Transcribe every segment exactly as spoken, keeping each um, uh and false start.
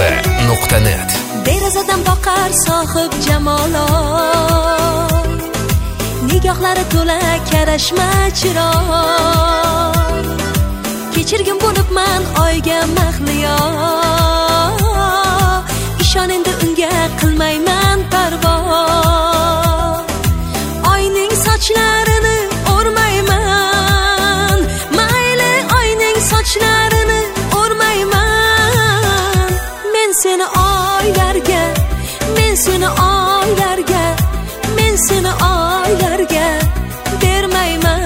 nuqta net. Derazadan boqar sohib jamollar, nigohlari to'la karashma chiroq. Kechirgin bo'libman oyga mahliyo, ishon endi unga qilmayman parvo. Oyning sochlarini o'rmayman, mayli oyning sochlarini o'rmayman. Men seni oylarga, men seni oylarga, men seni oylarga bermayman.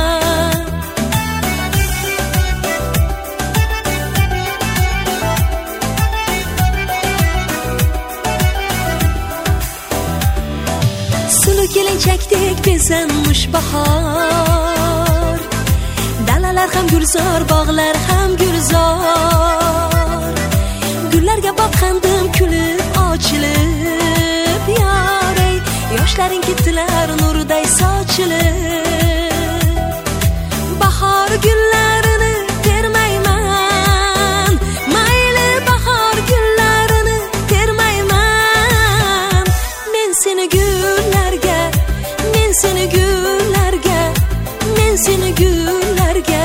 Sulu kelinchakdek bezanmush bahor, dalalar ham gulzor, bog'lar ham gulzor. Gullarga boqqandim kulib ochilib, yorey yoshlaring ketdilar nurday sochilib. Bahor gullarini termayman, mayli bahor gullarini termayman. Men seni gullarga, men seni gullarga, men seni gullarga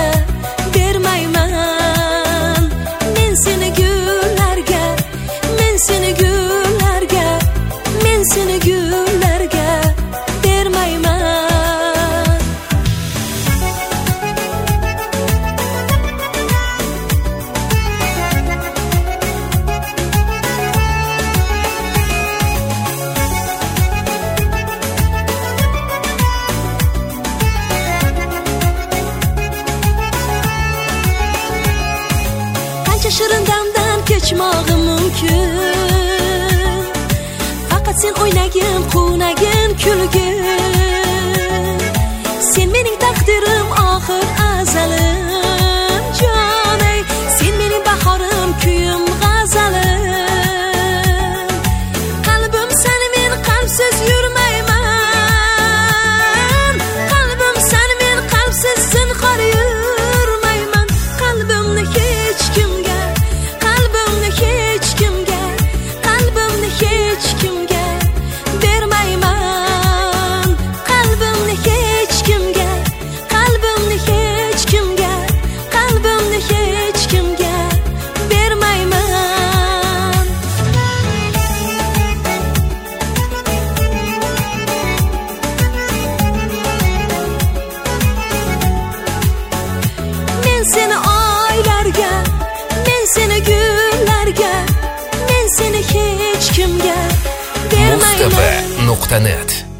bermayman. Men seni gullarga, men seni gullarga, men seni gullarga bermayman. Qancha shirin damdan kechmog'im mumkin, faqat sen o'ynagin, quvnagin, kulgin. Sen mening taqdirim, oxir azalim, jonay. Sen mening bahorim, kuyim, g'azalim. Qalbim seni men qalbsiz yurmayman, qalbim seni men qalbsiz zinhor yurmayman. Qalbimni hech kimga, qalbimni hech kimga, qalbimni hech kimga bermayman. Qalbimni hech kimga, qalbimni hech kimga, qalbimni hech kimga bermayman. Men seni oylarga, men seni gullarga, men seni hech kimga bermayman. Mustafa nuqta net.